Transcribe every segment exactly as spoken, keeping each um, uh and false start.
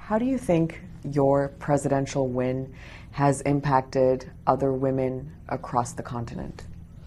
how do you think your presidential win has impacted other women across the continent?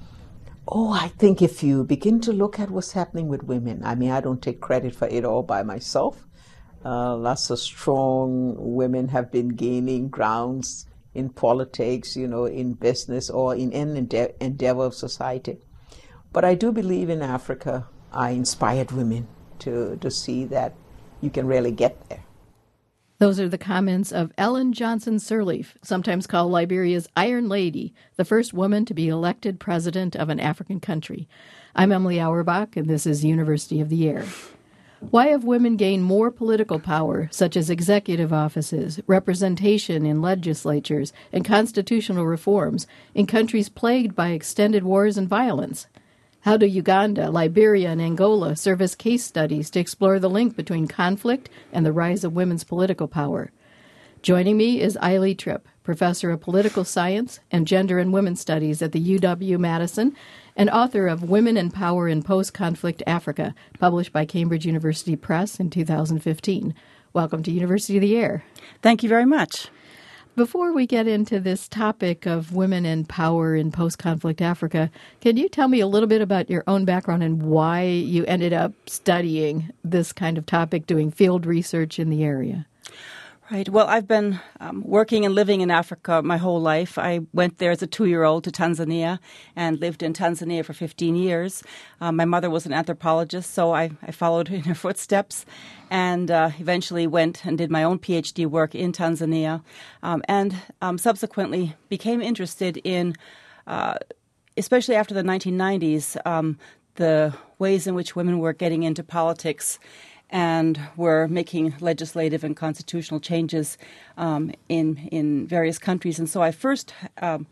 Oh, I think if you begin to look at what's happening with women, I mean, I don't take credit for it all by myself. Uh, lots of strong women have been gaining grounds in politics, you know, in business or in any ende- endeavor of society. But I do believe in Africa, I inspired women to, to see that you can really get there. Those are the comments of Ellen Johnson Sirleaf, sometimes called Liberia's Iron Lady, the first woman to be elected president of an African country. I'm Emily Auerbach, and this is University of the Air. Why have women gained more political power, such as executive offices, representation in legislatures, and constitutional reforms, in countries plagued by extended wars and violence? How do Uganda, Liberia, and Angola serve as case studies to explore the link between conflict and the rise of women's political power? Joining me is Eilidh Tripp, professor of political science and gender and women's studies at the U W-Madison, and author of Women and Power in Post-Conflict Africa, published by Cambridge University Press in two thousand fifteen. Welcome to University of the Air. Thank you very much. Before we get into this topic of women and power in post-conflict Africa, can you tell me a little bit about your own background and why you ended up studying this kind of topic, doing field research in the area? Right. Well, I've been um, working and living in Africa my whole life. I went there as a two-year-old to Tanzania and lived in Tanzania for fifteen years. Um, my mother was an anthropologist, so I, I followed in her footsteps and uh, eventually went and did my own PhD work in Tanzania um, and um, subsequently became interested in, uh, especially after the nineteen nineties, um, the ways in which women were getting into politics and were making legislative and constitutional changes um, in in various countries. And so I first um,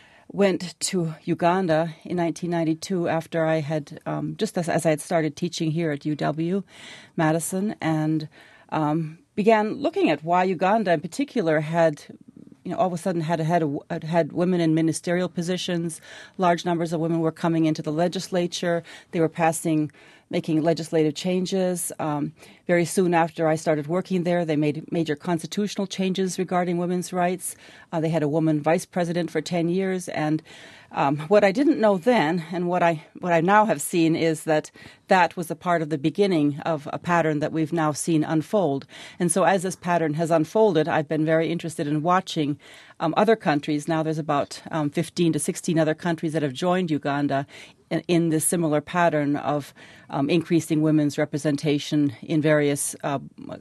went to Uganda in nineteen ninety-two after I had, um, just as, as I had started teaching here at U W-Madison, and um, began looking at why Uganda in particular had, you know, all of a sudden had had, a, had women in ministerial positions. Large numbers of women were coming into the legislature. They were passing making legislative changes. Um, very soon after I started working there, they made major constitutional changes regarding women's rights. Uh, they had a woman vice president for ten years. And um, what I didn't know then, and what I what I now have seen, is that that was a part of the beginning of a pattern that we've now seen unfold. And so as this pattern has unfolded, I've been very interested in watching um, other countries. Now there's about um, fifteen to sixteen other countries that have joined Uganda in, in this similar pattern of um, increasing women's representation in various uh,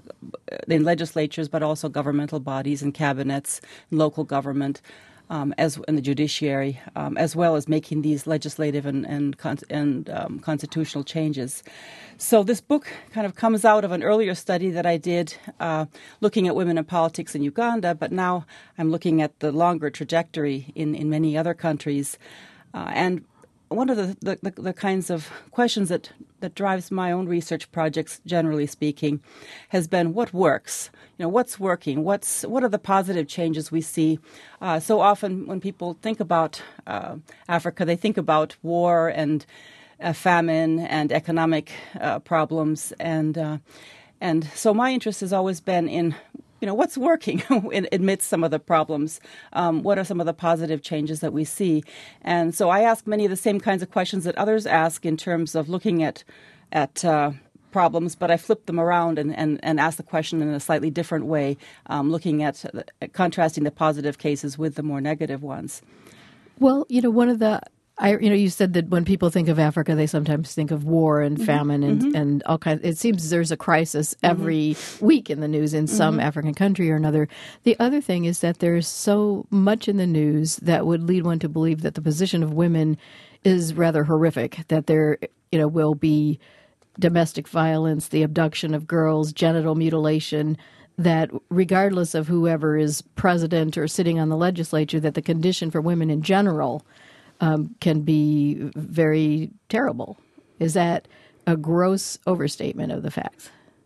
in legislatures, but also governmental bodies and cabinets, local government, um, as in the judiciary, um, as well as making these legislative and and, and um, constitutional changes. So this book kind of comes out of an earlier study that I did uh, looking at women in politics in Uganda, but now I'm looking at the longer trajectory in, in many other countries. Uh, and one of the, the, the kinds of questions that, that drives my own research projects, generally speaking, has been what works? You know, what's working? What's what are the positive changes we see? Uh, so often when people think about uh, Africa, they think about war and uh, famine and economic uh, problems. And, uh, and so my interest has always been in, you know, what's working amidst some of the problems? Um, what are some of the positive changes that we see? And so I ask many of the same kinds of questions that others ask in terms of looking at at uh, problems, but I flip them around and, and, and ask the question in a slightly different way, um, looking at, at contrasting the positive cases with the more negative ones. Well, you know, one of the I, you know, you said that when people think of Africa, they sometimes think of war and famine mm-hmm. and, mm-hmm. and all kinds. It seems there's a crisis every mm-hmm. week in the news in some mm-hmm. African country or another. The other thing is that there's so much in the news that would lead one to believe that the position of women is rather horrific, that there, you know, will be domestic violence, the abduction of girls, genital mutilation, that regardless of whoever is president or sitting on the legislature, that the condition for women in general Um, can be very terrible. Is that a gross overstatement of the facts?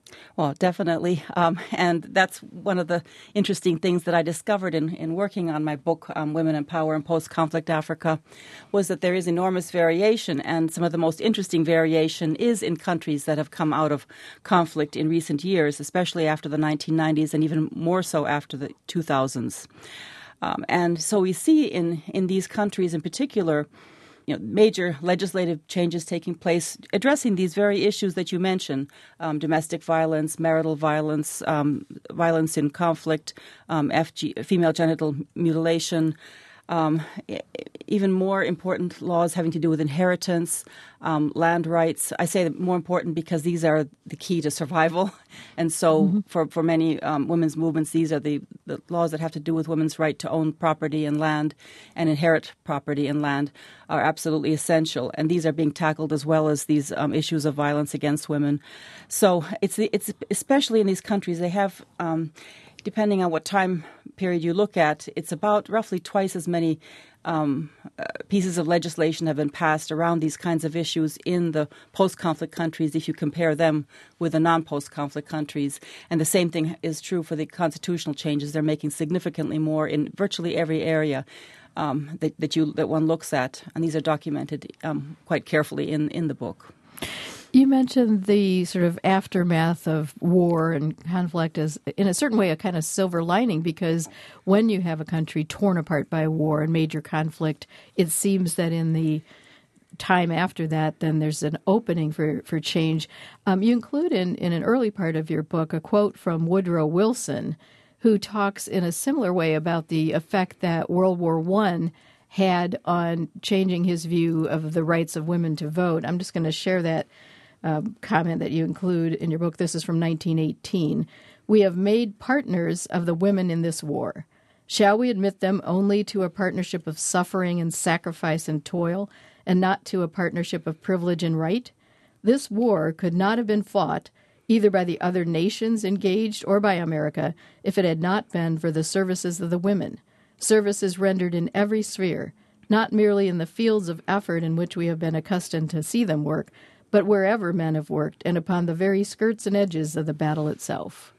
Well, definitely. Um, and that's one of the interesting things that I discovered in, in working on my book, um, Women in Power in Post-Conflict Africa, was that there is enormous variation. And some of the most interesting variation is in countries that have come out of conflict in recent years, especially after the nineteen nineties and even more so after the two thousands. Um, and so we see in, in these countries in particular, you know, major legislative changes taking place addressing these very issues that you mentioned, um, domestic violence, marital violence, um, violence in conflict, um, F G, female genital mutilation, um, even more important laws having to do with inheritance, um, land rights. I say more important because these are the key to survival. And so mm-hmm. for, for many um, women's movements, these are the, the laws that have to do with women's right to own property and land and inherit property and land are absolutely essential. And these are being tackled as well as these um, issues of violence against women. So it's it's especially in these countries, they have, um, depending on what time period you look at, it's about roughly twice as many um, uh, pieces of legislation have been passed around these kinds of issues in the post-conflict countries if you compare them with the non-post-conflict countries. And the same thing is true for the constitutional changes. They're making significantly more in virtually every area um, that, that you that one looks at. And these are documented um, quite carefully in, in the book. You mentioned the sort of aftermath of war and conflict as, in a certain way, a kind of silver lining, because when you have a country torn apart by war and major conflict, it seems that in the time after that, then there's an opening for, for change. Um, you include in, in an early part of your book a quote from Woodrow Wilson, who talks in a similar way about the effect that World War One had on changing his view of the rights of women to vote. I'm just going to share that Um, comment that you include in your book. This is from nineteen eighteen. We have made partners of the women in this war. Shall we admit them only to a partnership of suffering and sacrifice and toil, and not to a partnership of privilege and right? This war could not have been fought either by the other nations engaged or by America if it had not been for the services of the women, services rendered in every sphere, not merely in the fields of effort in which we have been accustomed to see them work, but wherever men have worked, and upon the very skirts and edges of the battle itself.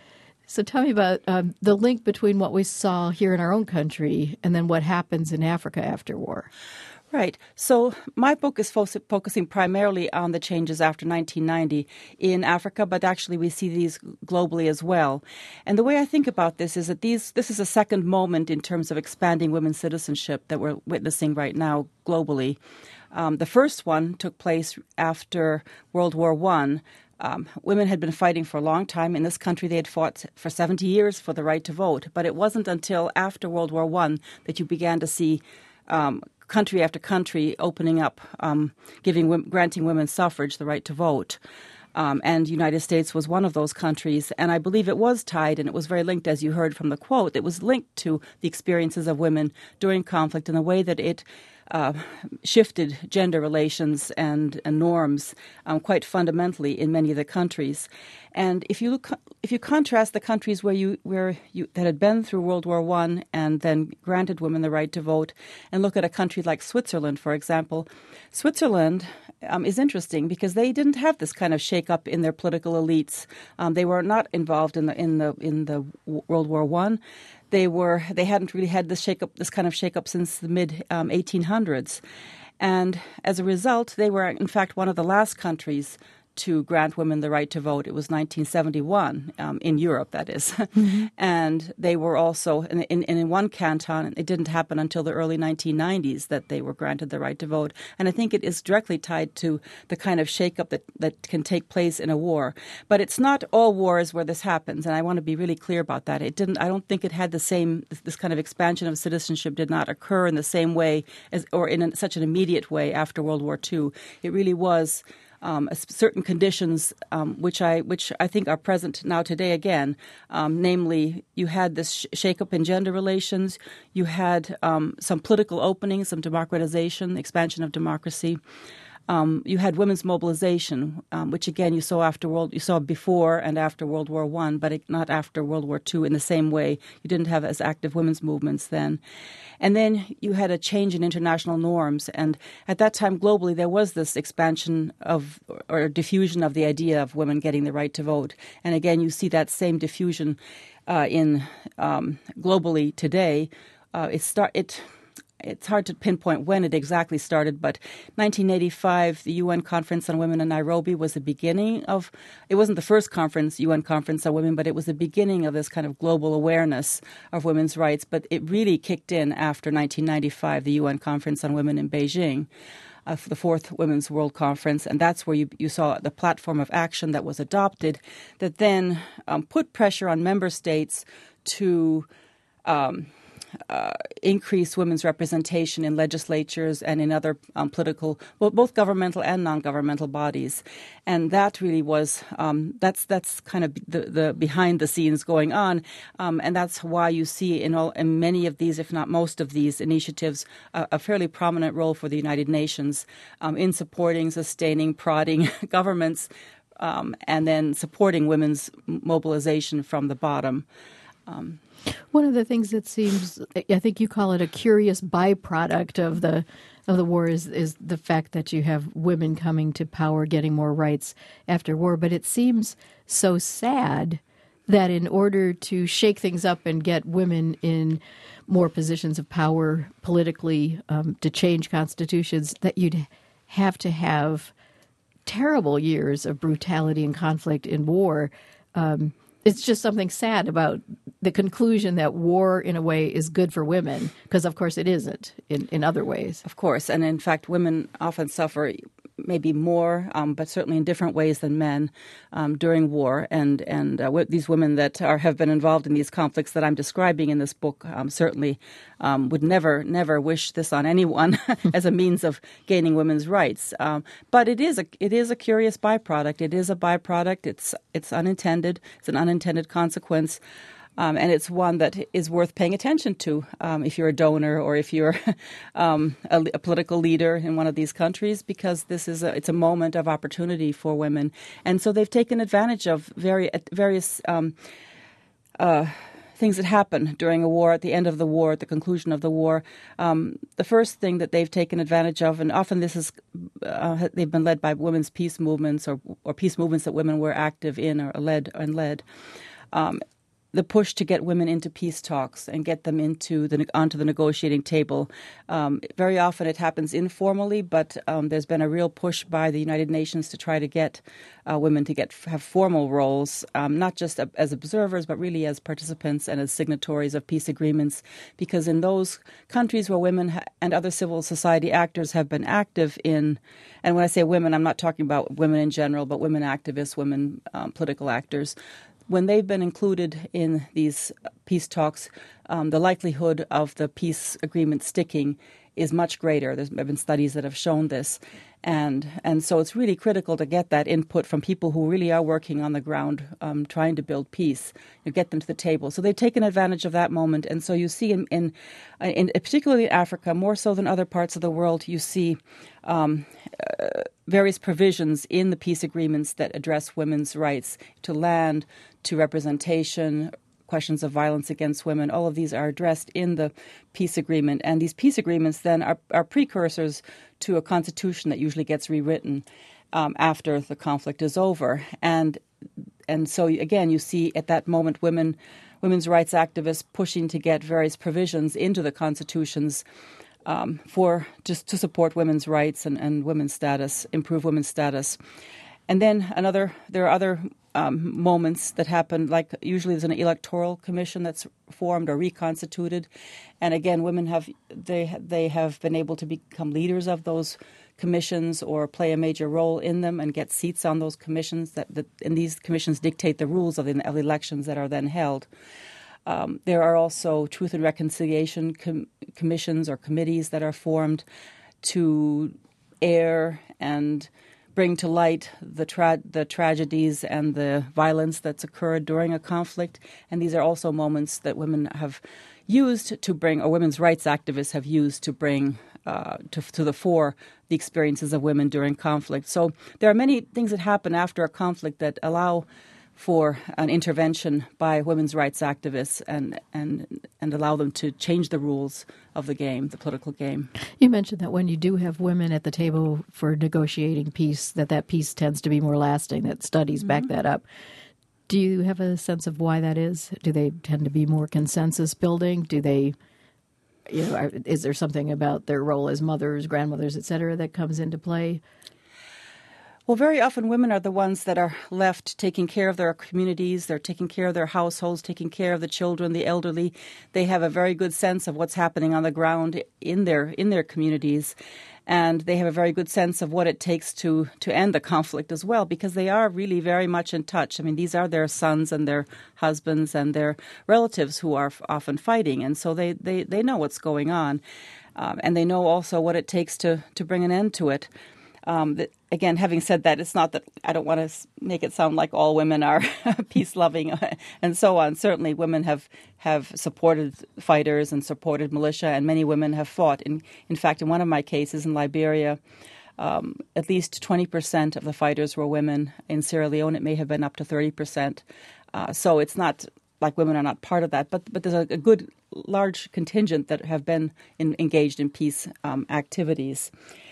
So tell me about um, the link between what we saw here in our own country and then what happens in Africa after war. Right. So my book is fo- focusing primarily on the changes after nineteen ninety in Africa, but actually we see these globally as well. And the way I think about this is that these this is a second moment in terms of expanding women's citizenship that we're witnessing right now globally. Um, the first one took place after World War One. Um, women had been fighting for a long time. In this country, they had fought for seventy years for the right to vote. But it wasn't until after World War One that you began to see um, country after country opening up, um, giving, granting women suffrage the right to vote. Um, and the United States was one of those countries. And I believe it was tied, and it was very linked, as you heard from the quote, it was linked to the experiences of women during conflict in the way that it uh, shifted gender relations and, and norms um, quite fundamentally in many of the countries. And if you look, if you contrast the countries where you where you that had been through World War One and then granted women the right to vote, and look at a country like Switzerland, for example, Switzerland um, is interesting because they didn't have this kind of shake-up in their political elites. Um, they were not involved in the in the in the World War One. They were they hadn't really had this shake-up, this kind of shake-up since the mid um, eighteen hundreds, and as a result, they were in fact one of the last countries to grant women the right to vote. It was nineteen seventy-one, um, in Europe, that is. Mm-hmm. And they were also, in, in, in one canton, it didn't happen until the early nineteen nineties that they were granted the right to vote. And I think it is directly tied to the kind of shakeup that, that can take place in a war. But it's not all wars where this happens, and I want to be really clear about that. It didn't. I don't think it had the same, this kind of expansion of citizenship did not occur in the same way as, or in a, such an immediate way after World War Two. It really was Um, certain conditions um, which I which I think are present now today again. Um, namely, you had this sh- shake-up in gender relations. You had um, some political openings, some democratization, expansion of democracy. Um, you had women's mobilization, um, which again you saw after World, you saw before and after World War One, but it, not after World War Two in the same way. You didn't have as active women's movements then. And then you had a change in international norms, and at that time globally there was this expansion of or diffusion of the idea of women getting the right to vote. And again, you see that same diffusion uh, in um, globally today. Uh, it start it. It's hard to pinpoint when it exactly started, but nineteen eighty-five, the U N Conference on Women in Nairobi was the beginning of, it wasn't the first conference, U N Conference on Women, but it was the beginning of this kind of global awareness of women's rights. But it really kicked in after nineteen ninety-five, the U N Conference on Women in Beijing, uh, for the fourth Women's World Conference. And that's where you, you saw the platform of action that was adopted that then um, put pressure on member states to um, Uh, increase women's representation in legislatures and in other um, political, well, both governmental and non-governmental bodies, and that really was um, that's that's kind of the, the behind the scenes going on, um, and that's why you see in all in many of these, if not most of these initiatives, uh, a fairly prominent role for the United Nations um, in supporting, sustaining, prodding governments, um, and then supporting women's mobilization from the bottom. Um, One of the things that seems, I think you call it a curious byproduct of the of the war is, is the fact that you have women coming to power, getting more rights after war. But it seems so sad that in order to shake things up and get women in more positions of power politically, um, to change constitutions, that you'd have to have terrible years of brutality and conflict in war. Um, It's just something sad about the conclusion that war, in a way, is good for women, because, of course, it isn't in, in other ways. Of course. And, in fact, women often suffer maybe more, um, but certainly in different ways than men um, during war. And, and uh, w- these women that are, have been involved in these conflicts that I'm describing in this book um, certainly um, would never, never wish this on anyone as a means of gaining women's rights. Um, but it is a it is a curious byproduct. It is a byproduct. It's it's unintended. It's an unintended consequence. Um, and it's one that is worth paying attention to um, if you're a donor or if you're um, a, a political leader in one of these countries, because this is a, it's a moment of opportunity for women. And so they've taken advantage of very, various um, uh, things that happen during a war, at the end of the war, at the conclusion of the war. Um, the first thing that they've taken advantage of, and often this is, uh, they've been led by women's peace movements or, or peace movements that women were active in or led and led. Um, the push to get women into peace talks and get them into the onto the negotiating table. Um, very often it happens informally, but um, there's been a real push by the United Nations to try to get uh, women to get have formal roles, um, not just as observers, but really as participants and as signatories of peace agreements. Because in those countries where women ha- and other civil society actors have been active in, and when I say women, I'm not talking about women in general, but women activists, women um, political actors, when they've been included in these peace talks, um, the likelihood of the peace agreement sticking is much greater. There's been studies that have shown this. And and so it's really critical to get that input from people who really are working on the ground, um, trying to build peace, and get them to the table. So they've taken advantage of that moment. And so you see, in, in, in particularly in Africa, more so than other parts of the world, you see um, uh, various provisions in the peace agreements that address women's rights to land, to representation, questions of violence against women. All of these are addressed in the peace agreement. And these peace agreements then are, are precursors to a constitution that usually gets rewritten um, after the conflict is over. And and so, again, you see at that moment women, women's rights activists pushing to get various provisions into the constitutions um, for just to support women's rights and, and women's status, improve women's status. And then another, there are other Um, moments that happen, like usually there's an electoral commission that's formed or reconstituted, and again, women have they they have been able to become leaders of those commissions or play a major role in them and get seats on those commissions. That, that and these commissions dictate the rules of the, of the elections that are then held. Um, there are also truth and reconciliation com- commissions or committees that are formed to air and bring to light the tra- the tragedies and the violence that's occurred during a conflict. And these are also moments that women have used to bring, or women's rights activists have used to bring uh, to, to the fore the experiences of women during conflict. So there are many things that happen after a conflict that allow for an intervention by women's rights activists and, and and allow them to change the rules of the game, the political game. You mentioned that when you do have women at the table for negotiating peace, that that peace tends to be more lasting, that studies mm-hmm. back that up. Do you have a sense of why that is? Do they tend to be more consensus building? Do they, you know, are, is there something about their role as mothers, grandmothers, et cetera, that comes into play? Well, very often women are the ones that are left taking care of their communities. They're taking care of their households, taking care of the children, the elderly. They have a very good sense of what's happening on the ground in their in their communities. And they have a very good sense of what it takes to, to end the conflict as well, because they are really very much in touch. I mean, these are their sons and their husbands and their relatives who are often fighting. And so they, they, they know what's going on. Um, and they know also what it takes to, to bring an end to it. Um, that, again, having said that, it's not that I don't want to make it sound like all women are peace-loving and so on. Certainly women have, have supported fighters and supported militia, and many women have fought. In, in fact, in one of my cases in Liberia, um, at least twenty percent of the fighters were women. In Sierra Leone, it may have been up to thirty percent. Uh, so it's not like women are not part of that, but but there's a, a good, large contingent that have been in, engaged in peace um, activities.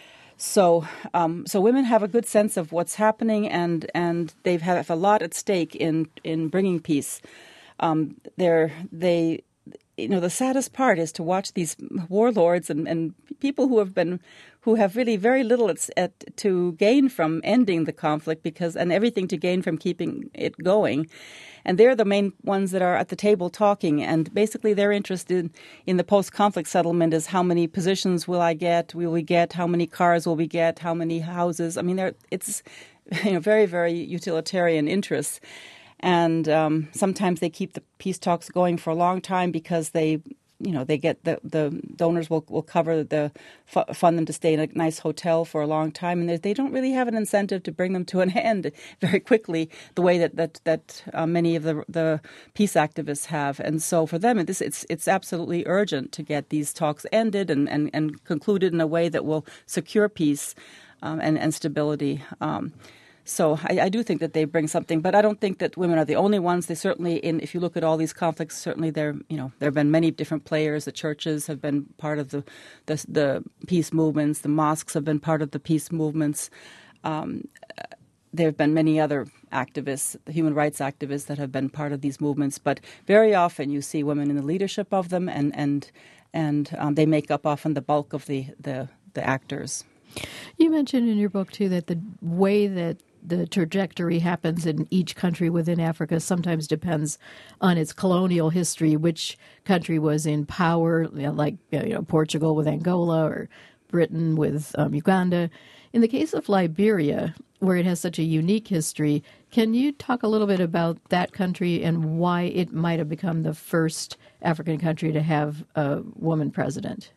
So, um, so women have a good sense of what's happening, and, and they have a lot at stake in, in bringing peace. Um, they're, they, you know, the saddest part is to watch these warlords and, and people who have been, who have really very little at, at, to gain from ending the conflict, because and everything to gain from keeping it going. And they're the main ones that are at the table talking. And basically they're interested in the post-conflict settlement is how many positions will I get, will we get, how many cars will we get, how many houses. I mean, it's you know very, very utilitarian interests. And um, sometimes they keep the peace talks going for a long time because they, you know, they get the, the donors will, will cover the, fund them to stay in a nice hotel for a long time. And they don't really have an incentive to bring them to an end very quickly the way that, that, that uh, many of the, the peace activists have. And so for them, this, it's, it's absolutely urgent to get these talks ended and, and, and concluded in a way that will secure peace um, and, and stability. Um, So I, I do think that they bring something, but I don't think that women are the only ones. They certainly, in if you look at all these conflicts, certainly there, you know, there have been many different players. The churches have been part of the the, the peace movements. The mosques have been part of the peace movements. Um, there have been many other activists, human rights activists, that have been part of these movements. But very often you see women in the leadership of them, and and and um, they make up often the bulk of the, the the actors. You mentioned in your book too that the way that the trajectory happens in each country within Africa sometimes depends on its colonial history, which country was in power, you know, like you know, Portugal with Angola or Britain with um, Uganda. In the case of Liberia, where it has such a unique history, can you talk a little bit about that country and why it might have become the first African country to have a woman president?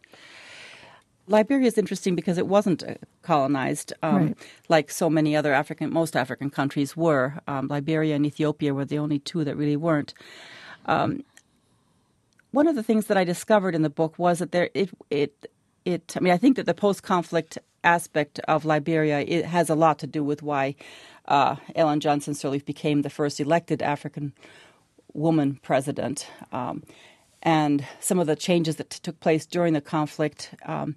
Liberia is interesting because it wasn't colonized um, right. like so many other African, most African countries were. Um, Liberia and Ethiopia were the only two that really weren't. Um, one of the things that I discovered in the book was that there, it, it, it. I mean, I think that the post-conflict aspect of Liberia it has a lot to do with why uh, Ellen Johnson Sirleaf became the first elected African woman president. Um, And some of the changes that t- took place during the conflict um,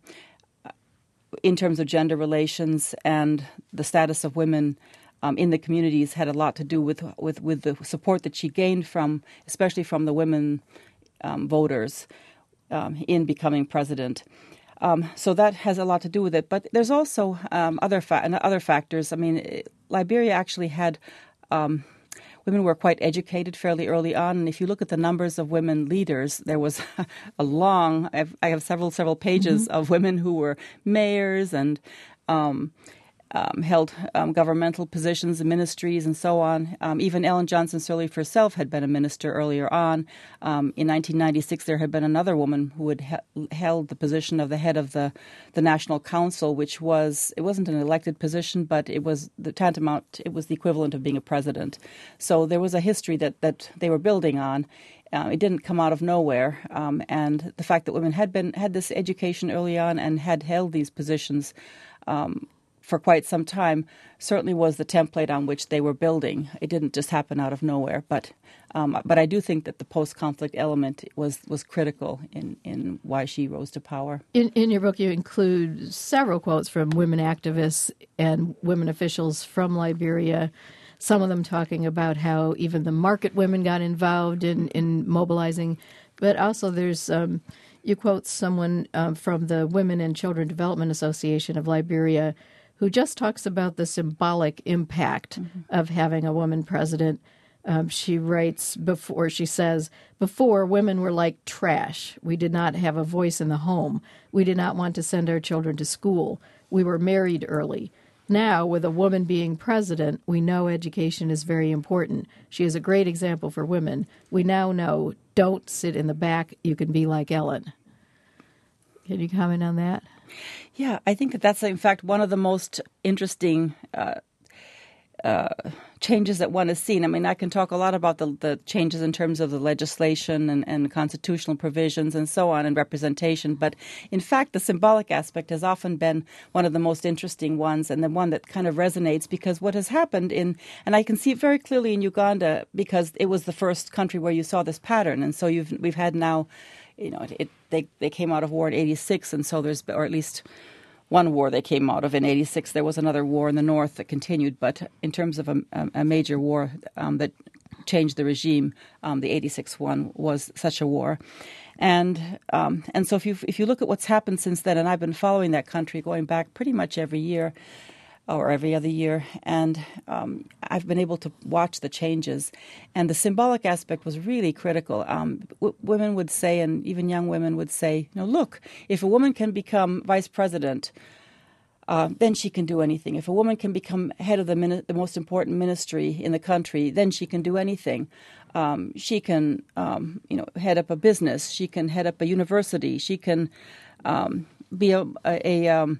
in terms of gender relations and the status of women um, in the communities had a lot to do with, with, with the support that she gained from, especially from the women um, voters um, in becoming president. Um, so that has a lot to do with it. But there's also um, other fa- other factors. I mean, Liberia actually had... Um, Women were quite educated fairly early on, and if you look at the numbers of women leaders, there was a long. I've, I have several several pages mm-hmm. of women who were mayors and um, um, held um, governmental positions in ministries and so on. Um, even Ellen Johnson Sirleaf herself had been a minister earlier on. Um, in nineteen ninety-six, there had been another woman who had he- held the position of the head of the, the National Council, which was, it wasn't an elected position, but it was the tantamount, it was the equivalent of being a president. So there was a history that, that they were building on. Uh, it didn't come out of nowhere, um, and the fact that women had been had this education early on and had held these positions um, for quite some time certainly was the template on which they were building. It didn't just happen out of nowhere, but um, but I do think that the post-conflict element was was critical in, in why she rose to power. In, in your book, you include several quotes from women activists and women officials from Liberia. Some of them talking about how even the market women got involved in, in mobilizing. But also there's, um, you quote someone um, from the Women and Children Development Association of Liberia who just talks about the symbolic impact mm-hmm. of having a woman president. Um, she writes before, she says, before women were like trash. We did not have a voice in the home. We did not want to send our children to school. We were married early. Now, with a woman being president, we know education is very important. She is a great example for women. We now know, don't sit in the back. You can be like Ellen. Can you comment on that? Yeah, I think that that's, in fact, one of the most interesting uh, uh, changes that one has seen. I mean, I can talk a lot about the, the changes in terms of the legislation and, and constitutional provisions and so on and representation. But in fact, the symbolic aspect has often been one of the most interesting ones and the one that kind of resonates because what has happened in, and I can see it very clearly in Uganda because it was the first country where you saw this pattern. And so you've we've had now, you know, it, they, they came out of war in eighty-six. And so there's, or at least one war they came out of in eighty-six. There was another war in the north that continued. But in terms of a, a major war um, that changed the regime, um, the eighty-six one was such a war. And um, and so if you if you look at what's happened since then, and I've been following that country going back pretty much every year or every other year, and um, I've been able to watch the changes. And the symbolic aspect was really critical. Um, w- women would say, and even young women would say, you know, look, if a woman can become vice president, uh, then she can do anything. If a woman can become head of the, mini- the most important ministry in the country, then she can do anything. Um, she can, um, you know, head up a business. She can head up a university. She can um, be a, a, a um,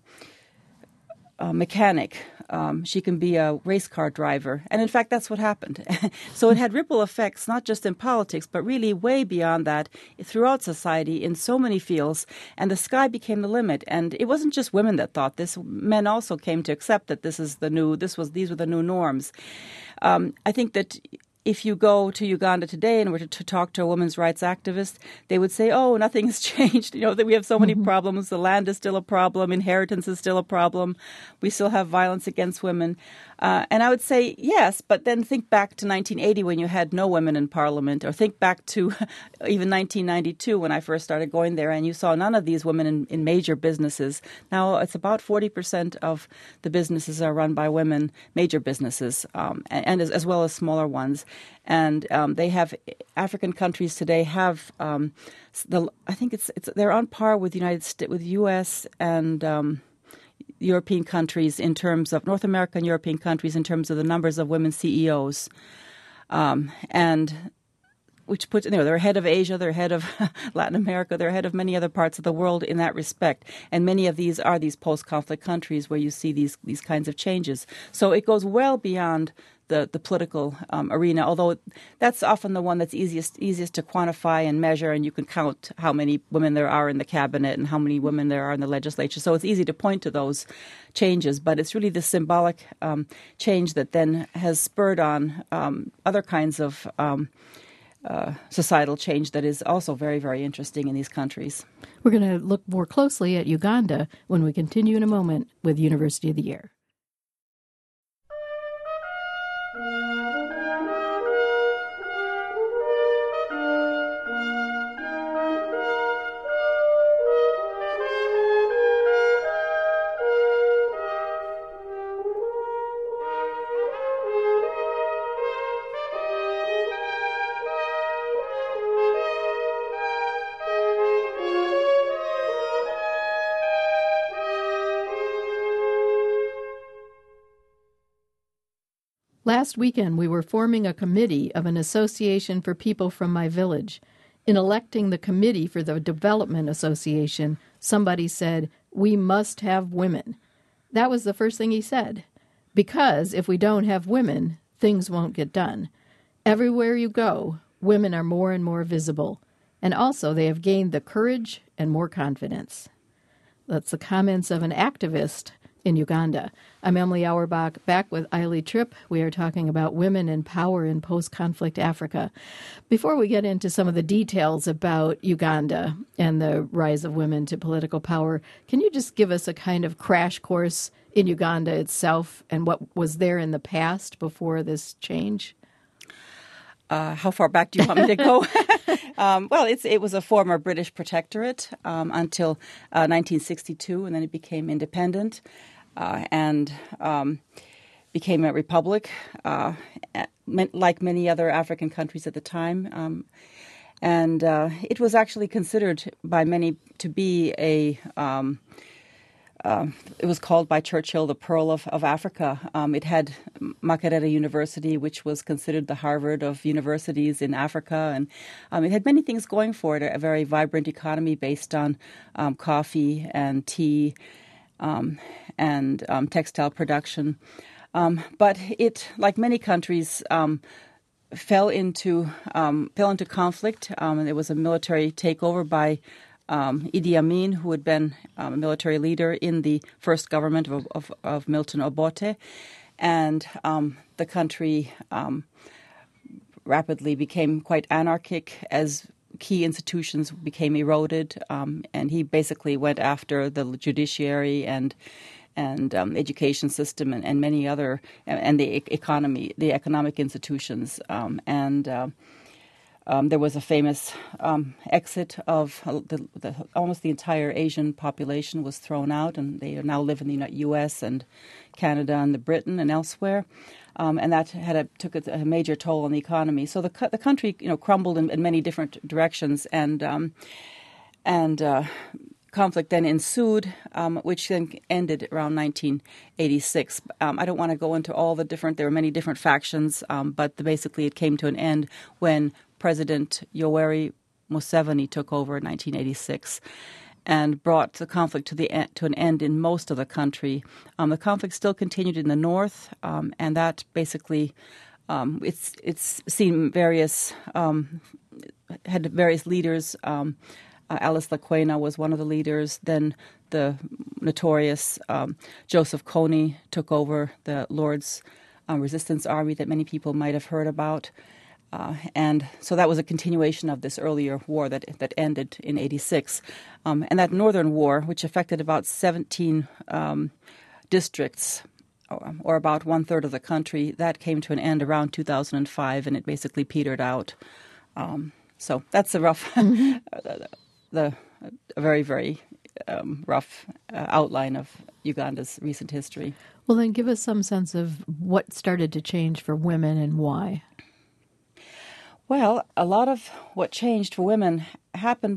A mechanic. Um, she can be a race car driver. And in fact, that's what happened. So it had ripple effects, not just in politics, but really way beyond that throughout society in so many fields. And the sky became the limit. And it wasn't just women that thought this. Men also came to accept that this is the new, this was, these were the new norms. Um, I think that if you go to Uganda today and were to, to talk to a women's rights activist, they would say, oh, nothing has changed. You know, that we have so many mm-hmm. problems. The land is still a problem. Inheritance is still a problem. We still have violence against women. Uh, and I would say, yes, but then think back to nineteen eighty when you had no women in parliament, or think back to even nineteen ninety-two when I first started going there and you saw none of these women in, in major businesses. Now it's about forty percent of the businesses are run by women, major businesses, um, and, and as, as well as smaller ones. And um, they have, African countries today have, um, the I think it's it's they're on par with the United States, with U S and um, European countries in terms of North American European countries in terms of the numbers of women C E Os, um, and which puts, you know, they're ahead of Asia, they're ahead of Latin America, they're ahead of many other parts of the world in that respect. And many of these are these post-conflict countries where you see these these kinds of changes. So it goes well beyond the, the political um, arena, although that's often the one that's easiest easiest to quantify and measure, and you can count how many women there are in the cabinet and how many women there are in the legislature. So it's easy to point to those changes, but it's really the symbolic um, change that then has spurred on um, other kinds of um, uh, societal change that is also very, very interesting in these countries. We're going to look more closely at Uganda when we continue in a moment with University of the Year. Last weekend, we were forming a committee of an association for people from my village. In electing the committee for the Development Association, somebody said, "We must have women." That was the first thing he said. Because if we don't have women, things won't get done. Everywhere you go, women are more and more visible, and also they have gained the courage and more confidence. That's the comments of an activist in Uganda. I'm Emily Auerbach, back with Eilidh Tripp. We are talking about women in power in post-conflict Africa. Before we get into some of the details about Uganda and the rise of women to political power, can you just give us a kind of crash course in Uganda itself and what was there in the past before this change? Uh, how far back do you want me to go? um, well, it's, it was a former British protectorate um, until uh, nineteen sixty-two, and then it became independent uh, and um, became a republic, uh, like many other African countries at the time. Um, and uh, it was actually considered by many to be a... Um, Uh, it was called by Churchill the Pearl of, of Africa. Um, it had Makerere University, which was considered the Harvard of universities in Africa. And um, it had many things going for it, a very vibrant economy based on um, coffee and tea um, and um, textile production. Um, but it, like many countries, um, fell into um, fell into conflict. Um, and there was a military takeover by Um, Idi Amin, who had been um, a military leader in the first government of, of, of Milton Obote, and um, the country um, rapidly became quite anarchic as key institutions became eroded, um, and he basically went after the judiciary and and um, education system and, and many other and the economy, the economic institutions, um, and. Uh, Um, there was a famous um, exit of uh, the, the, almost the entire Asian population was thrown out, and they now live in the U S and Canada and the Britain and elsewhere, um, and that had a, took a, a major toll on the economy. So the the country, you know, crumbled in, in many different directions, and um, and uh, conflict then ensued, um, which then ended around nineteen eighty-six. Um, I don't want to go into all the different. There were many different factions, um, but the, basically it came to an end when President Yoweri Museveni took over in nineteen eighty-six and brought the conflict to the en- to an end in most of the country. Um, the conflict still continued in the north, um, and that basically um, it's it's seen various um, had various leaders. Um, uh, Alice Lakwena was one of the leaders. Then the notorious um, Joseph Kony took over the Lord's um, Resistance Army that many people might have heard about. Uh, and so that was a continuation of this earlier war that that ended in eighty-six. Um, and that northern war, which affected about seventeen um, districts, or, or about one-third of the country, that came to an end around two thousand five, and it basically petered out. Um, so that's a rough, mm-hmm. the a very, very um, rough uh, outline of Uganda's recent history. Well, then give us some sense of what started to change for women and why. Well, a lot of what changed for women happened,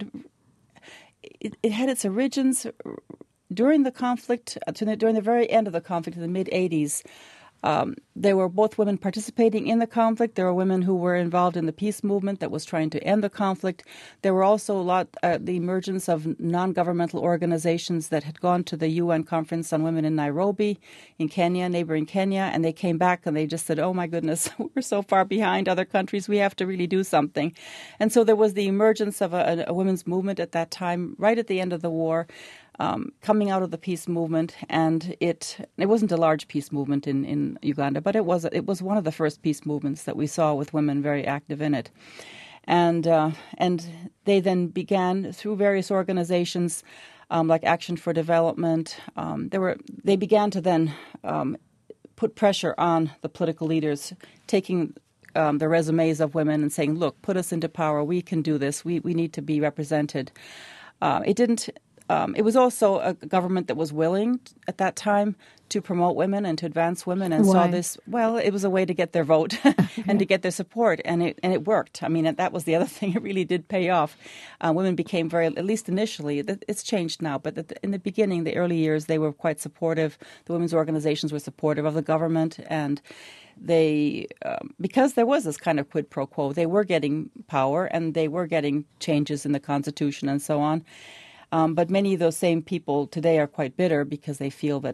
it, it had its origins during the conflict, during the very end of the conflict in the mid-eighties. Um, there were both women participating in the conflict. There were women who were involved in the peace movement that was trying to end the conflict. There were also a lot, uh, the emergence of non-governmental organizations that had gone to the U N Conference on Women in Nairobi, in Kenya, neighboring Kenya, and they came back and they just said, oh my goodness, we're so far behind other countries, we have to really do something. And so there was the emergence of a, a women's movement at that time, right at the end of the war. Um, coming out of the peace movement, and it it wasn't a large peace movement in, in Uganda, but it was it was one of the first peace movements that we saw with women very active in it, and uh, and they then began through various organizations um, like Action for Development. Um, there were they began to then um, put pressure on the political leaders, taking um, the resumes of women and saying, "Look, put us into power. We can do this. We we need to be represented." Uh, it didn't. Um, it was also a government that was willing t- at that time to promote women and to advance women, and Why? saw this. Well, it was a way to get their vote and to get their support, and it and it worked. I mean, that was the other thing; it really did pay off. Uh, women became very, at least initially, it's changed now, but in the beginning, the early years, they were quite supportive. The women's organizations were supportive of the government, and they, um, because there was this kind of quid pro quo, they were getting power and they were getting changes in the Constitution and so on. Um, but many of those same people today are quite bitter because they feel that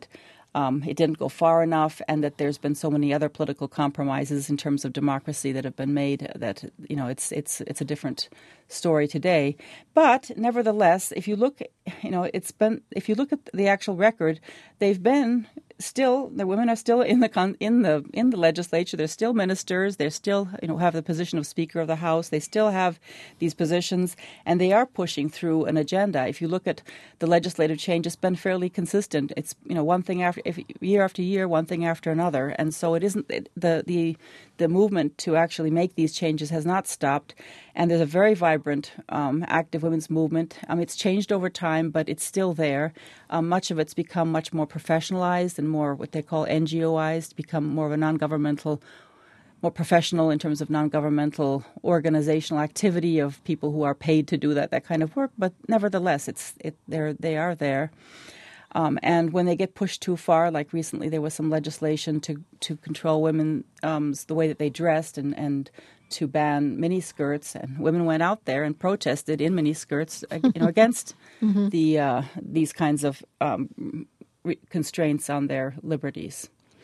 um, it didn't go far enough, and that there's been so many other political compromises in terms of democracy that have been made that, you know, it's it's it's a different story today. But nevertheless, if you look, you know, it's been if you look at the actual record, they've been still the women are still in the con, in the in the legislature. They're still ministers. They're still, you know, have the position of Speaker of the House. They still have these positions, and they are pushing through an agenda. If you look at the legislative change, it's been fairly consistent. It's, you know, one thing after if, year after year, one thing after another, and so it isn't it, the the the movement to actually make these changes has not stopped. And there's a very vibrant, um, active women's movement. Um, it's changed over time, but it's still there. Um, much of it's become much more professionalized and more what they call N G O-ized, become more of a non-governmental, more professional in terms of non-governmental organizational activity of people who are paid to do that that kind of work. But nevertheless, it's it they're they are there. Um, and when they get pushed too far, like recently there was some legislation to, to control women, um, the way that they dressed and, and to ban miniskirts, and women went out there and protested in miniskirts, you know, against mm-hmm. the uh, these kinds of um, re- constraints on their liberties.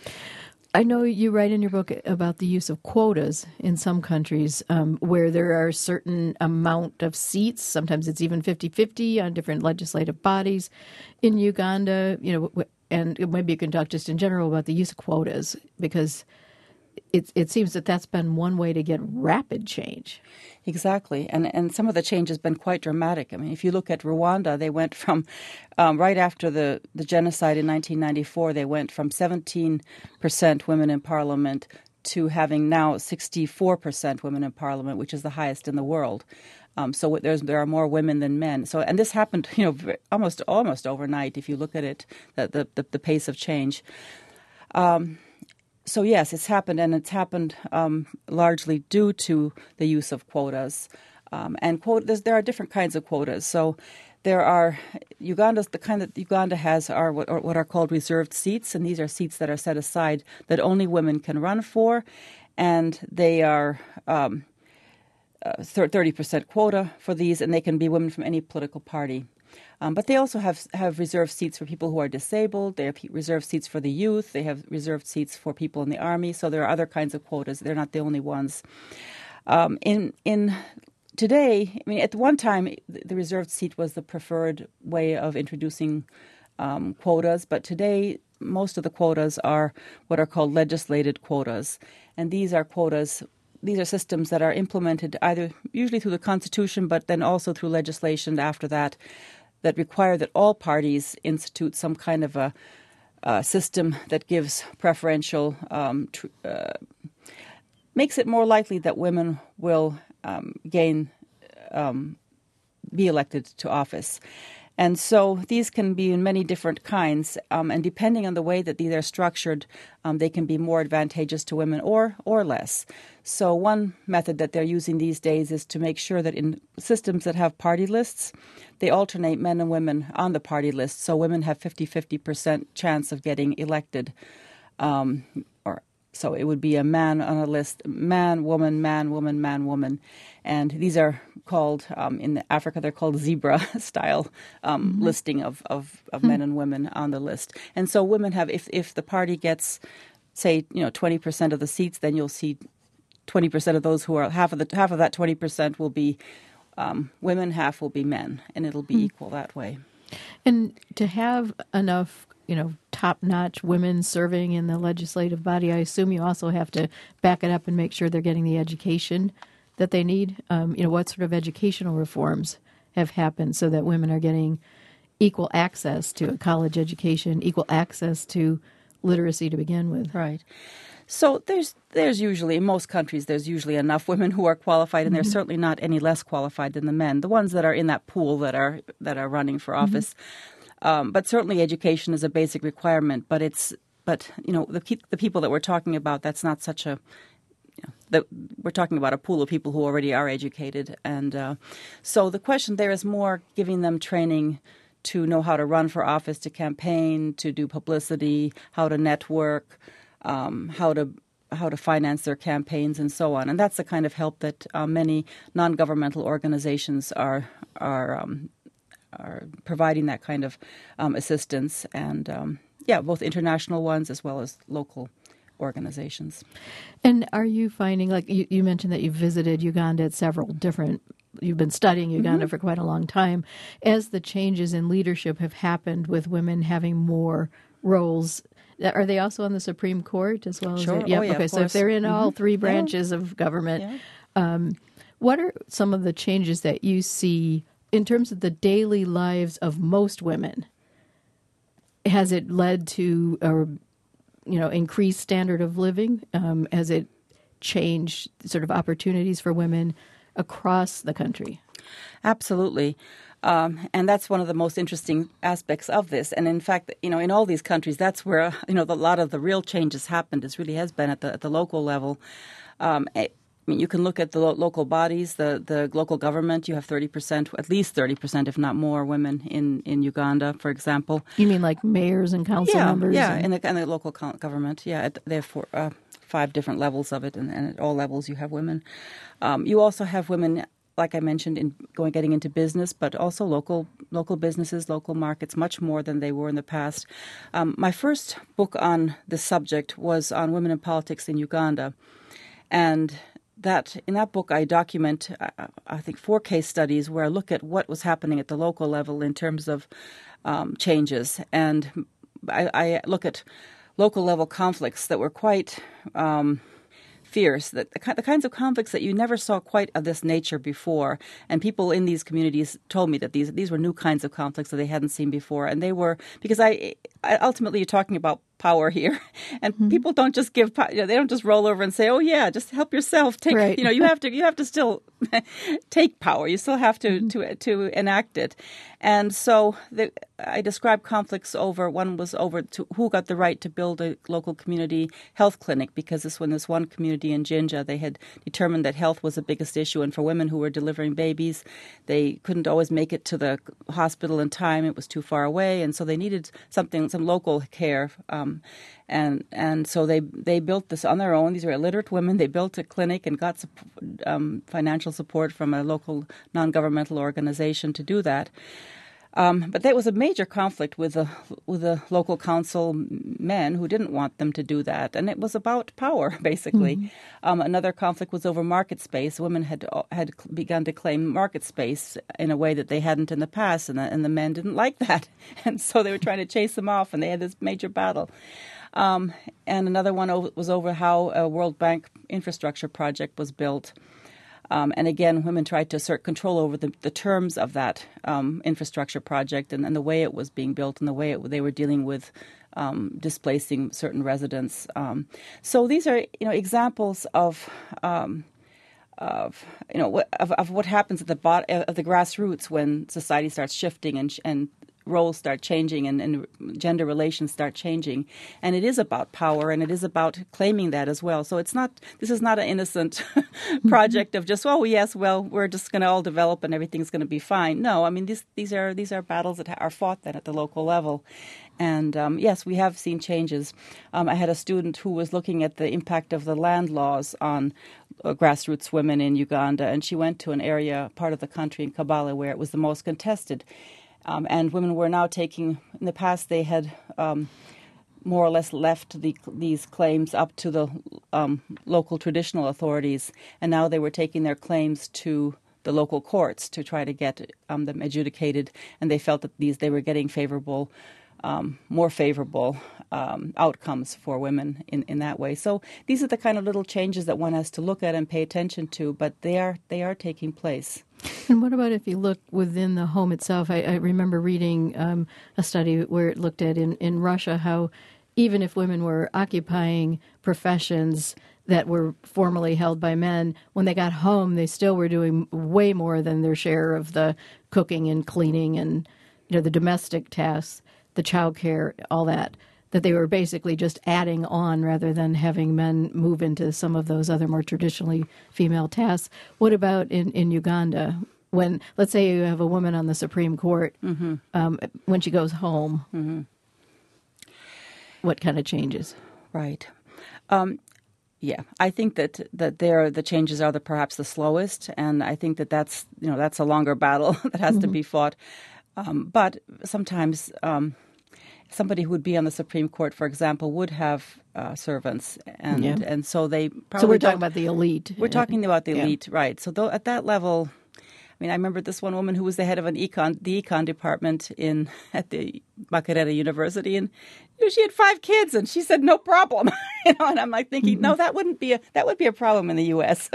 I know you write in your book about the use of quotas in some countries um, where there are a certain amount of seats. Sometimes it's even fifty-fifty on different legislative bodies. In Uganda, you know, and maybe you can talk just in general about the use of quotas, because it it seems that that's been one way to get rapid change. Exactly. And and some of the change has been quite dramatic. I mean, if you look at Rwanda, they went from, um, right after the, the genocide in nineteen ninety-four, they went from seventeen percent women in parliament to having now sixty-four percent women in parliament, which is the highest in the world. Um, so there's there are more women than men. So and this happened, you know, almost almost overnight. If you look at it, the the, the pace of change. Um, So yes, it's happened, and it's happened um, largely due to the use of quotas. Um, and quotas, there are different kinds of quotas. So there are Uganda's the kind that Uganda has are what, or what are called reserved seats, and these are seats that are set aside that only women can run for, and they are um, uh, thirty percent quota for these, and they can be women from any political party. Um, but they also have have reserved seats for people who are disabled. They have reserved seats for the youth. They have reserved seats for people in the army. So there are other kinds of quotas. They're not the only ones. Um, in in today, I mean, at one time, the reserved seat was the preferred way of introducing um, quotas. But today, most of the quotas are what are called legislated quotas, and these are quotas. These are systems that are implemented either usually through the Constitution, but then also through legislation after that, that require that all parties institute some kind of a, a system that gives preferential, um, tr- uh, makes it more likely that women will um, gain, um, be elected to office. And so these can be in many different kinds, um, and depending on the way that these are structured, um, they can be more advantageous to women or or less. So one method that they're using these days is to make sure that in systems that have party lists, they alternate men and women on the party list, so women have fifty-fifty percent chance of getting elected. Um, or so it would be a man on a list, man, woman, man, woman, man, woman. And these are called, um, in Africa, they're called zebra-style um, mm-hmm. listing of, of, of hmm. men and women on the list. And so women have, if, if the party gets, say, you know, twenty percent of the seats, then you'll see twenty percent of those who are, half of the half of that twenty percent will be um, women, half will be men, and it'll be hmm. equal that way. And to have enough, you know, top-notch women serving in the legislative body, I assume you also have to back it up and make sure they're getting the education that they need. Um, you know, what sort of educational reforms have happened so that women are getting equal access to a college education, equal access to literacy to begin with? Right. So there's there's usually, in most countries, there's usually enough women who are qualified, and mm-hmm. they're certainly not any less qualified than the men, the ones that are in that pool that are that are running for office. Mm-hmm. Um, but certainly education is a basic requirement. But it's but you know the the people that we're talking about, that's not such a you know, the, we're talking about a pool of people who already are educated, and uh, so the question there is more giving them training to know how to run for office, to campaign, to do publicity, how to network. Um, how to how to finance their campaigns and so on, and that's the kind of help that uh, many non-governmental organizations are are um, are providing, that kind of um, assistance, and um, yeah, both international ones as well as local organizations. And are you finding, like you, you mentioned that you visited Uganda at several different, you've been studying Uganda mm-hmm. for quite a long time, as the changes in leadership have happened with women having more roles, are they also on the Supreme Court as well? Sure. As yep. Oh, yeah, okay, so if they're in mm-hmm. all three branches yeah. of government, yeah. um, what are some of the changes that you see in terms of the daily lives of most women? Has it led to a you know increased standard of living? Um, has it changed sort of opportunities for women across the country? Absolutely. Um, and that's one of the most interesting aspects of this. And in fact, you know, in all these countries, that's where, you know, the, a lot of the real changes happened. It really has been at the, at the local level. Um, I mean, you can look at the lo- local bodies, the, the local government. You have thirty percent, at least thirty percent, if not more, women in, in Uganda, for example. You mean like mayors and council yeah, members? Yeah, and... in the, in the local government. Yeah, they have four, uh, five different levels of it, and, and at all levels you have women. Um, you also have women, like I mentioned, in going getting into business, but also local local businesses, local markets, much more than they were in the past. Um, my first book on this subject was on women in politics in Uganda, and that in that book I document, uh, I think, four case studies where I look at what was happening at the local level in terms of um, changes, and I, I look at local level conflicts that were quite Um, fierce, that the, the kinds of conflicts that you never saw quite of this nature before. And people in these communities told me that these these were new kinds of conflicts that they hadn't seen before. And they were, because I, I ultimately you're talking about power here, and mm-hmm. people don't just give, you know, they don't just roll over and say, "Oh yeah, just help yourself." Take, right. you know, you have to, you have to still take power. You still have to mm-hmm. to to enact it. And so the, I described conflicts over. One was over to who got the right to build a local community health clinic, because this when this one community in Jinja, they had determined that health was the biggest issue, and for women who were delivering babies, they couldn't always make it to the hospital in time. It was too far away, and so they needed something, some local care. Um, and and so they they built this on their own. These were illiterate women. They built a clinic and got um, financial support from a local non-governmental organization to do that. Um, but that was a major conflict with the with the local council men who didn't want them to do that, and it was about power, basically. Mm-hmm. Um, another conflict was over market space. Women had had begun to claim market space in a way that they hadn't in the past, and the, and the men didn't like that, and so they were trying to chase them off, and they had this major battle. Um, and another one was over how a World Bank infrastructure project was built. Um, and again, women tried to assert control over the, the terms of that um, infrastructure project and, and the way it was being built and the way it, they were dealing with um, displacing certain residents. Um, so these are, you know, examples of, um, of you know, of, of what happens at the bot- of the grassroots when society starts shifting and and roles start changing and, and gender relations start changing. And it is about power, and it is about claiming that as well. So it's not, this is not an innocent project of just, oh, yes, well, we're just going to all develop and everything's going to be fine. No, I mean, these these are these are battles that are fought then at the local level. And um, yes, we have seen changes. Um, I had a student who was looking at the impact of the land laws on uh, grassroots women in Uganda, and she went to an area, part of the country in Kabale, where it was the most contested. Um, and women were now taking, in the past they had um, more or less left the, these claims up to the um, local traditional authorities, and now they were taking their claims to the local courts to try to get um, them adjudicated, and they felt that these they were getting favorable, um, more favorable um, outcomes for women in, in that way. So these are the kind of little changes that one has to look at and pay attention to, but they are they are taking place. And what about if you look within the home itself? I, I remember reading um, a study where it looked at in, in Russia how even if women were occupying professions that were formerly held by men, when they got home, they still were doing way more than their share of the cooking and cleaning and, you know, the domestic tasks, the child care, all that, that they were basically just adding on rather than having men move into some of those other more traditionally female tasks. What about in, in Uganda? When, let's say you have a woman on the Supreme Court, mm-hmm. um, when she goes home, mm-hmm. what kind of changes? Right. Um, yeah, I think that that there the changes are the perhaps the slowest, and I think that that's you know that's a longer battle that has mm-hmm. to be fought. Um, but sometimes. Um, somebody who would be on the Supreme Court, for example, would have uh, servants, and Yeah. and so they probably So we're don't- talking about the elite. We're talking about the Yeah. elite, right? So though, at that level, I mean, I remember this one woman who was the head of an econ, the econ department in at the Makerere University, and you know, she had five kids, and she said no problem. you know, and I'm like thinking, Mm-hmm. no, that wouldn't be a that would be a problem in the U S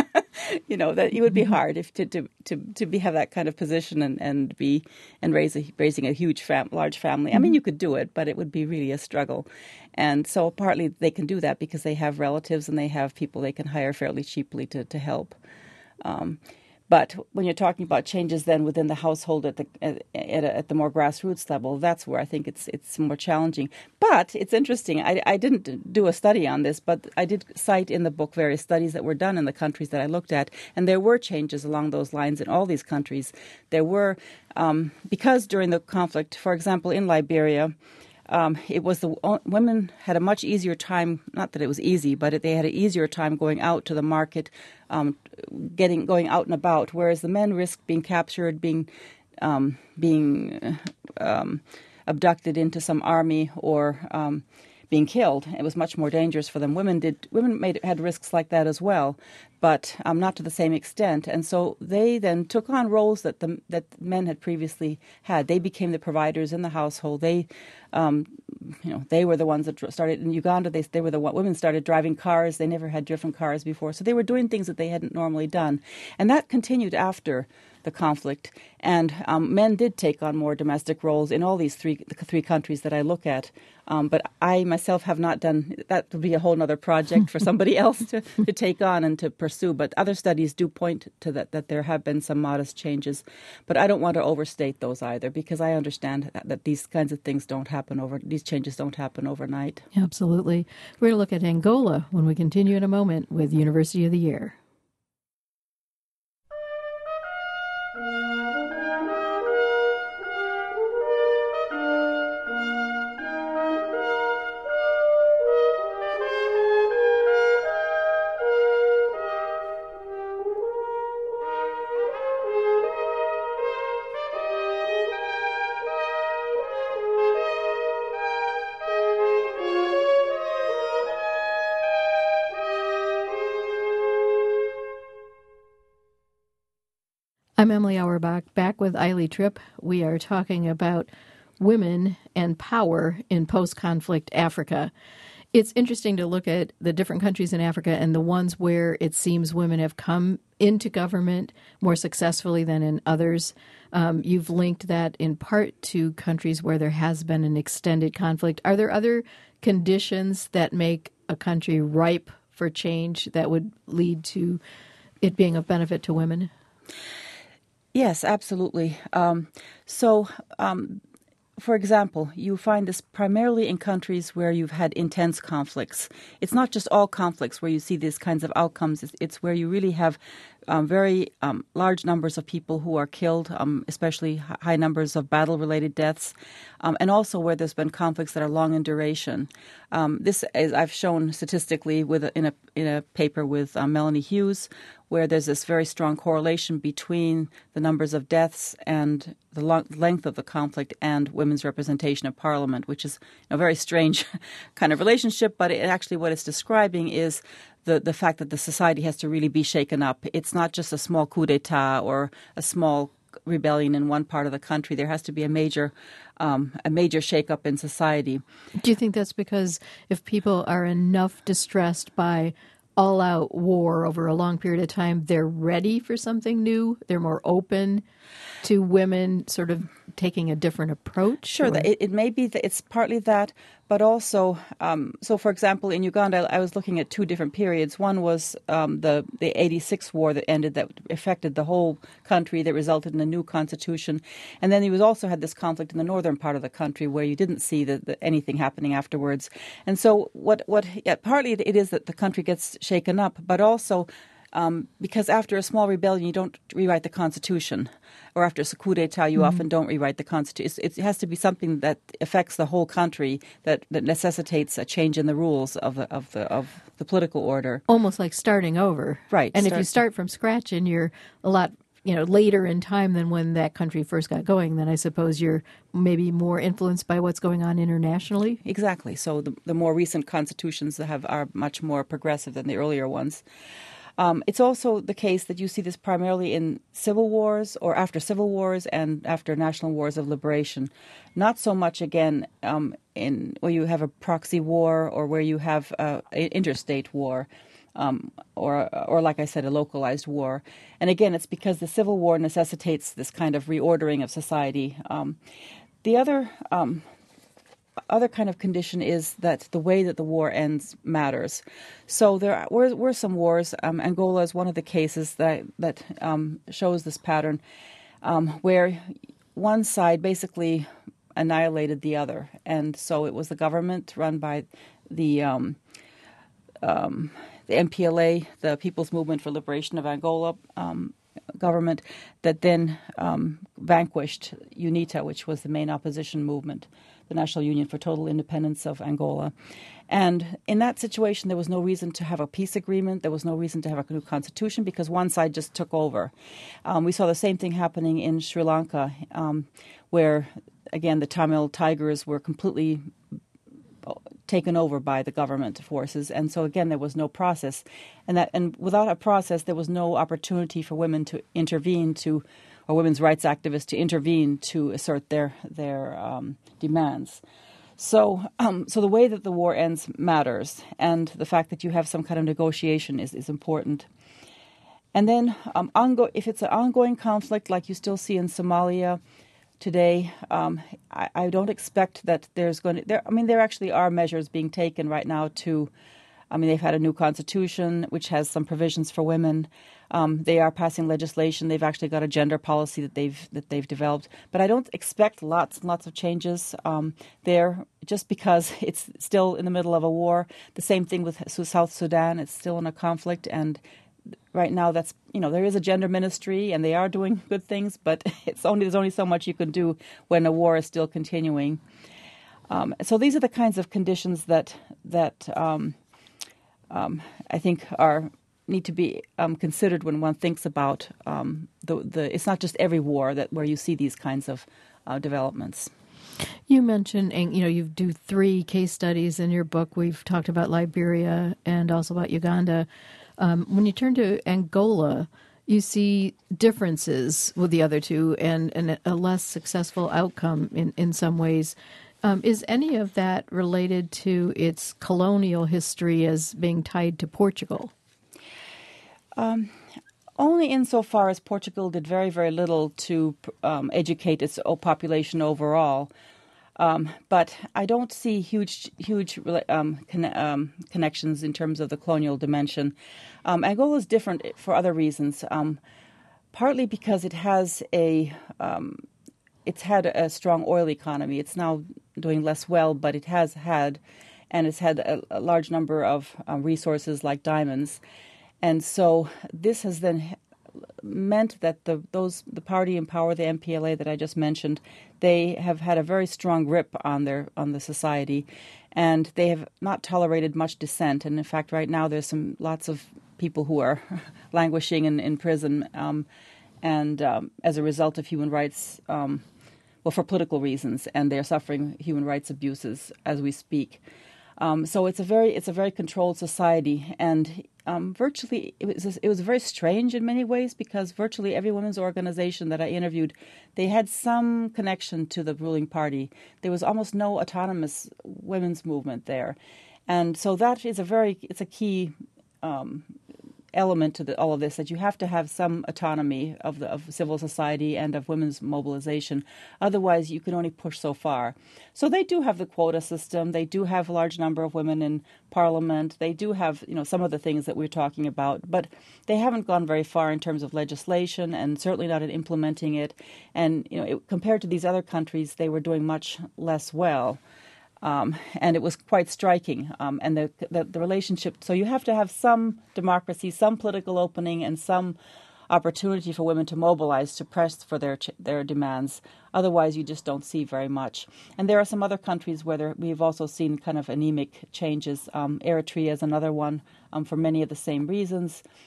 you know, that it would be hard if to to to, to be have that kind of position and, and be and raise a, raising a huge fam, large family. I mean, you could do it, but it would be really a struggle. And so partly they can do that because they have relatives and they have people they can hire fairly cheaply to to help. Um, But when you're talking about changes then within the household at the at, at, at the more grassroots level, that's where I think it's it's more challenging. But it's interesting. I, I didn't do a study on this, but I did cite in the book various studies that were done in the countries that I looked at, and there were changes along those lines in all these countries. There were um, because during the conflict, for example, in Liberia. Um, it was the women had a much easier time. Not that it was easy, but it, they had an easier time going out to the market, um, getting going out and about. Whereas the men risked being captured, being um, being um, abducted into some army, or um, being killed. It was much more dangerous for them. Women did women made had risks like that as well, but um, not to the same extent. And so they then took on roles that the that men had previously had. They became the providers in the household. They, um, you know, they were the ones that started in Uganda. They they were the women started driving cars. They never had driven cars before, so they were doing things that they hadn't normally done, and that continued after the conflict. And um, men did take on more domestic roles in all these three the three countries that I look at. Um, but I myself have not done, that would be a whole other project for somebody else to, to take on and to pursue. But other studies do point to that, that there have been some modest changes. But I don't want to overstate those either, because I understand that, that these kinds of things don't happen over, these changes don't happen overnight. Absolutely. We're going to look at Angola when we continue in a moment with University of the Year. I'm Emily Auerbach, back with Eiley Tripp. We are talking about women and power in post-conflict Africa. It's interesting to look at the different countries in Africa and the ones where it seems women have come into government more successfully than in others. Um, you've linked that in part to countries where there has been an extended conflict. Are there other conditions that make a country ripe for change that would lead to it being of benefit to women? Yes, absolutely. Um, so, um, for example, you find this primarily in countries where you've had intense conflicts. It's not just all conflicts where you see these kinds of outcomes. It's, it's where you really have um, very um, large numbers of people who are killed, um, especially high numbers of battle-related deaths, um, and also where there's been conflicts that are long in duration. Um, this is, I've shown statistically with a, in a in a paper with um, Melanie Hughes, where there's this very strong correlation between the numbers of deaths and the long, length of the conflict and women's representation in Parliament, which is a very strange kind of relationship. But it, actually what it's describing is the, the fact that the society has to really be shaken up. It's not just a small coup d'etat or a small rebellion in one part of the country. There has to be a major um, a major shakeup in society. Do you think that's because if people are enough distressed by all-out war over a long period of time, they're ready for something new? They're more open to women sort of taking a different approach? Sure, that it, it may be that it's partly that, but also, um, so for example, in Uganda, I was looking at two different periods. One was um, the, the eighty-six war that ended, that affected the whole country, that resulted in a new constitution. And then you also had this conflict in the northern part of the country where you didn't see the, the, anything happening afterwards. And so what, what yeah, partly it is that the country gets shaken up, but also Um, because after a small rebellion, you don't rewrite the Constitution. Or after a coup d'etat, you mm-hmm. often don't rewrite the Constitution. It has to be something that affects the whole country, that, that necessitates a change in the rules of the, of the of the political order. Almost like starting over. Right. And start, if you start from scratch and you're a lot you know, later in time than when that country first got going, then I suppose you're maybe more influenced by what's going on internationally. Exactly. So the, the more recent constitutions that have are much more progressive than the earlier ones. Um, it's also the case that you see this primarily in civil wars or after civil wars and after national wars of liberation. Not so much, again, um, in where you have a proxy war or where you have uh, an interstate war. Um, or, or like I said, a localized war. And again, it's because the Civil War necessitates this kind of reordering of society. Um, the other um, other kind of condition is that the way that the war ends matters. So there were, were some wars. Um, Angola is one of the cases that that um, shows this pattern, um, where one side basically annihilated the other, and so it was the government run by the um, um, the M P L A, the People's Movement for Liberation of Angola um, government, that then um, vanquished UNITA, which was the main opposition movement, the National Union for Total Independence of Angola. And in that situation, there was no reason to have a peace agreement. There was no reason to have a new constitution because one side just took over. Um, we saw the same thing happening in Sri Lanka, um, where, again, the Tamil Tigers were completely taken over by the government forces, and so again there was no process, and that and without a process there was no opportunity for women to intervene to, or women's rights activists to intervene to assert their their um, demands. So, um, so the way that the war ends matters, and the fact that you have some kind of negotiation is is important. And then, um, ongo- if it's an ongoing conflict like you still see in Somalia today, um, I, I don't expect that there's going to. There, I mean, there actually are measures being taken right now to. I mean, they've had a new constitution which has some provisions for women. Um, they are passing legislation. They've actually got a gender policy that they've that they've developed. But I don't expect lots and lots of changes um, there, just because it's still in the middle of a war. The same thing with South Sudan. It's still in a conflict, and right now, that's, you know, there is a gender ministry and they are doing good things, but it's only there's only so much you can do when a war is still continuing. Um, so these are the kinds of conditions that that um, um, I think are need to be um, considered when one thinks about um, the the. It's not just every war that where you see these kinds of uh, developments. You mentioned, you know, you do three case studies in your book. We've talked about Liberia and also about Uganda. Um, when you turn to Angola, you see differences with the other two and, and a less successful outcome in, in some ways. Um, is any of that related to its colonial history as being tied to Portugal? Um, only insofar as Portugal did very, very little to um, educate its population overall. Um, but I don't see huge, huge um, con- um, connections in terms of the colonial dimension. Um, Angola is different for other reasons, um, partly because it has a, um, it's had a strong oil economy. It's now doing less well, but it has had, and it's had a, a large number of um, resources like diamonds, and so this has then meant that the those the party in power, the M P L A that I just mentioned, they have had a very strong grip on their on the society, and they have not tolerated much dissent. And in fact, right now there's some lots of people who are languishing in, in prison, um, and um, as a result of human rights, um, well, for political reasons, and they're suffering human rights abuses as we speak. Um, so it's a very it's a very controlled society, and um, virtually it was it was very strange in many ways because virtually every women's organization that I interviewed, they had some connection to the ruling party. There was almost no autonomous women's movement there, and so that is a very it's a key um, element to the, all of this, that you have to have some autonomy of the of civil society and of women's mobilization. Otherwise, you can only push so far. So they do have the quota system. They do have a large number of women in parliament. They do have, you know, some of the things that we're talking about, but they haven't gone very far in terms of legislation, and certainly not in implementing it. And you know, it, compared to these other countries, they were doing much less well. Um, and it was quite striking. Um, and the, the the relationship, so you have to have some democracy, some political opening, and some opportunity for women to mobilize, to press for their their demands. Otherwise, you just don't see very much. And there are some other countries where there, we've also seen kind of anemic changes. Um, Eritrea is another one um, for many of the same reasons.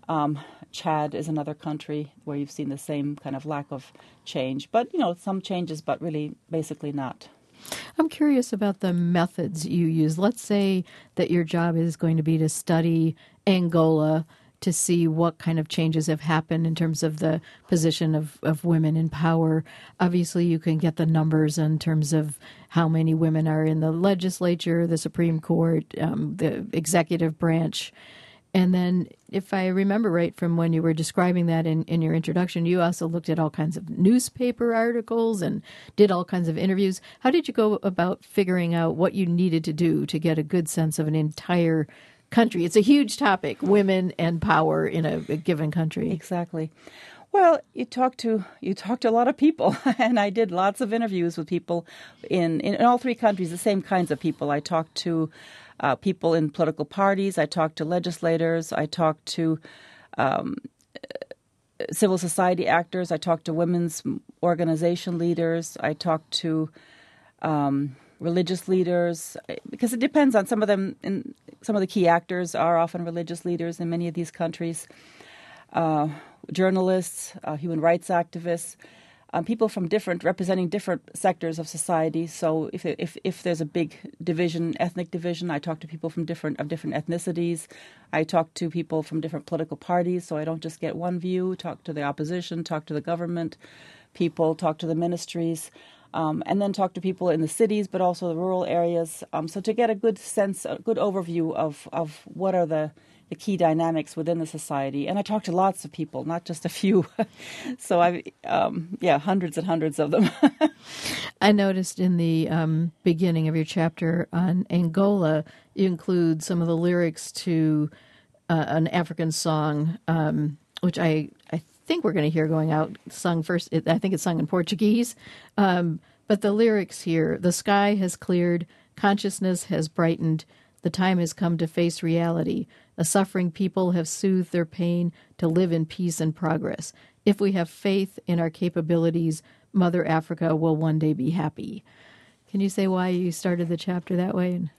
Um, Chad is another country where you've seen the same kind of lack of change. But, you know, some changes, but really basically not. I'm curious about the methods you use. Let's say that your job is going to be to study Angola to see what kind of changes have happened in terms of the position of, of women in power. Obviously, you can get the numbers in terms of how many women are in the legislature, the Supreme Court, um, the executive branch. And then, if I remember right from when you were describing that in, in your introduction, you also looked at all kinds of newspaper articles and did all kinds of interviews. How did you go about figuring out what you needed to do to get a good sense of an entire country? It's a huge topic, women and power in a, a given country. Exactly. Well, you talk to you talk to a lot of people, and I did lots of interviews with people in, in, in all three countries, the same kinds of people. I talked to uh, people in political parties. I talked to legislators. I talked to um, civil society actors. I talked to women's organization leaders. I talked to um, religious leaders, because it depends on some of them. In, some of the key actors are often religious leaders in many of these countries. Uh, journalists, uh, human rights activists, um, people from different, representing different sectors of society. So if if if there's a big division, ethnic division, I talk to people from different of different ethnicities. I talk to people from different political parties, so I don't just get one view. Talk to the opposition, talk to the government people, talk to the ministries, um, and then talk to people in the cities, but also the rural areas. Um, so to get a good sense, a good overview of of what are the the key dynamics within the society. And I talked to lots of people, not just a few. So, I, um, yeah, hundreds and hundreds of them. I noticed in the um, beginning of your chapter on Angola, you include some of the lyrics to uh, an African song, um, which I, I think we're going to hear going out, sung first, it, I think it's sung in Portuguese. Um, but the lyrics here, the sky has cleared, consciousness has brightened, the time has come to face reality. A suffering people have soothed their pain to live in peace and progress. If we have faith in our capabilities, Mother Africa will one day be happy. Can you say why you started the chapter that way?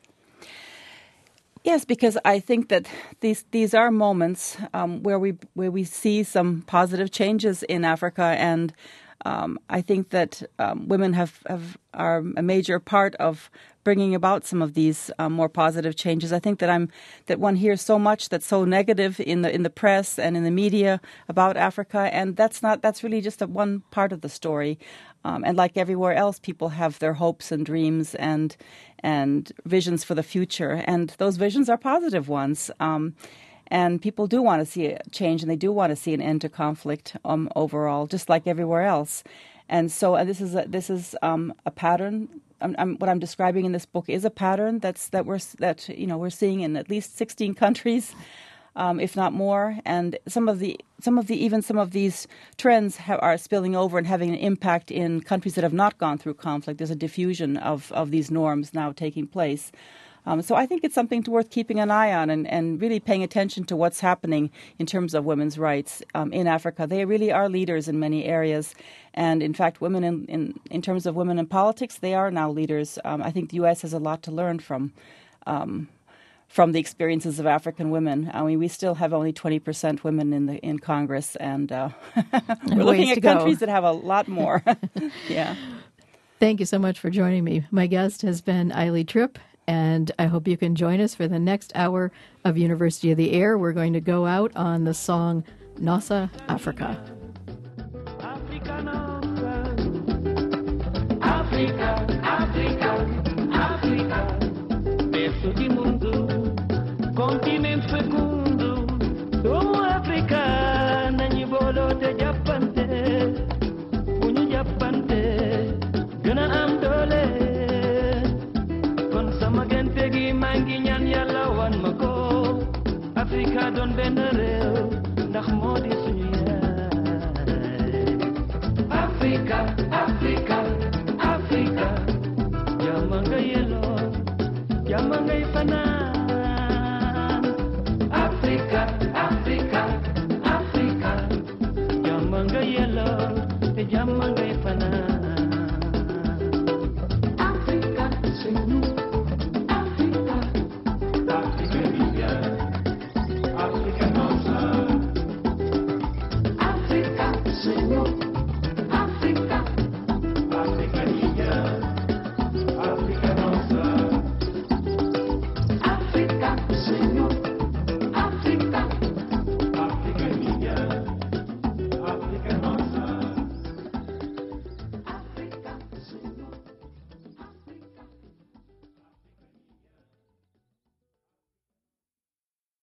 Yes, because I think that these these are moments um, where we where we see some positive changes in Africa, and um, I think that um, women have, have are a major part of bringing about some of these um, more positive changes. I think that I'm that one hears so much that's so negative in the in the press and in the media about Africa, and that's not that's really just a one part of the story. Um, and like everywhere else, people have their hopes and dreams and and visions for the future, and those visions are positive ones. Um, and people do want to see a change, and they do want to see an end to conflict um, overall, just like everywhere else. And so uh, this is a, this is um, a pattern. I'm, I'm, what I'm describing in this book is a pattern that's that we're that you know we're seeing in at least sixteen countries, um, if not more. And some of the some of the even some of these trends ha- are spilling over and having an impact in countries that have not gone through conflict. There's a diffusion of of these norms now taking place. Um, so I think it's something to worth keeping an eye on and, and really paying attention to what's happening in terms of women's rights um, in Africa. They really are leaders in many areas. And in fact, women in, in, in terms of women in politics, they are now leaders. Um, I think the U S has a lot to learn from um, from the experiences of African women. I mean, we still have only twenty percent women in the in Congress, and uh, we're looking at countries go. that have a lot more. Yeah. Thank you so much for joining me. My guest has been Ailey Tripp. And I hope you can join us for the next hour of University of the Air. We're going to go out on the song Nossa Africa. Africa, Africa, Africa, berço de mundo, continente fecundo, o África, nanyi bolo de Japante, unyu Japante, guna am dole. Sama gente gi mangi ñaan Yàlla wan ma ko Afrika doon benn